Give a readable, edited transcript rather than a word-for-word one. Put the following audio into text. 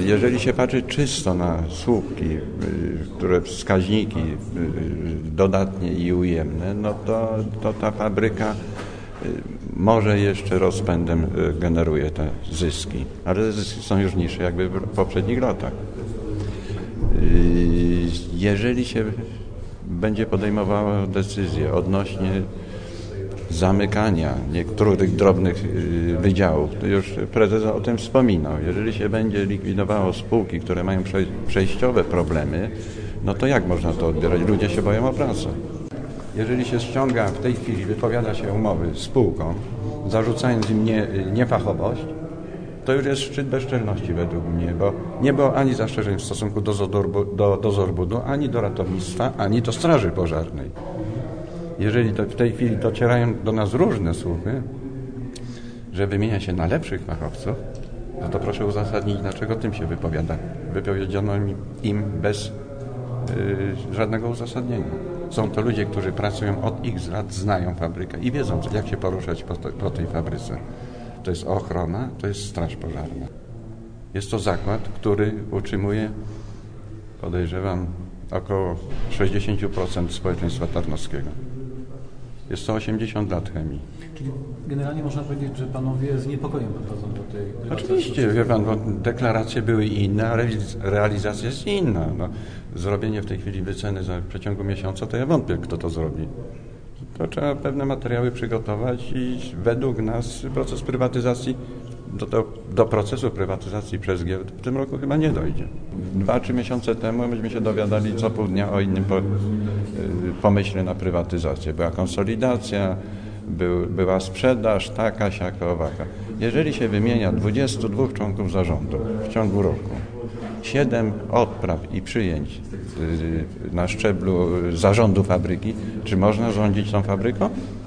Jeżeli się patrzy czysto na słupki, które wskaźniki dodatnie i ujemne, no to ta fabryka może jeszcze rozpędem generuje te zyski, ale te zyski są już niższe jakby w poprzednich latach. Jeżeli się będzie podejmowało decyzje odnośnie zamykania niektórych drobnych wydziałów, to już prezes o tym wspominał. Jeżeli się będzie likwidowało spółki, które mają przejściowe problemy, no to jak można to odbierać? Ludzie się boją o pracę. Jeżeli się ściąga w tej chwili, wypowiada się umowy z spółką, zarzucając im niefachowość, to już jest szczyt bezczelności według mnie, bo nie było ani zastrzeżeń w stosunku do dozoru, ani do ratownictwa, ani do straży pożarnej. Jeżeli w tej chwili docierają do nas różne słuchy, że wymienia się na lepszych fachowców, no to proszę uzasadnić, dlaczego tym się wypowiada. Wypowiedziano im bez żadnego uzasadnienia. Są to ludzie, którzy pracują od X lat, znają fabrykę i wiedzą, jak się poruszać po tej fabryce. To jest ochrona, to jest straż pożarna. Jest to zakład, który utrzymuje, podejrzewam, około 60% społeczeństwa tarnowskiego. Jest to 80 lat chemii. Czyli generalnie można powiedzieć, że panowie z niepokojem podchodzą do tej prywatności? Oczywiście, wie pan, bo deklaracje były inne, a realizacja jest inna. No, zrobienie w tej chwili wyceny w przeciągu miesiąca, to ja wątpię, kto to zrobi. To trzeba pewne materiały przygotować i według nas proces prywatyzacji, do procesu prywatyzacji przez giełdę w tym roku chyba nie dojdzie. 2-3 miesiące temu myśmy się dowiadali co pół dnia o innym pomyśle na prywatyzację. Była konsolidacja, była sprzedaż, taka, siaka, owaka. Jeżeli się wymienia 22 członków zarządu w ciągu roku, 7 odpraw i przyjęć na szczeblu zarządu fabryki, czy można rządzić tą fabryką?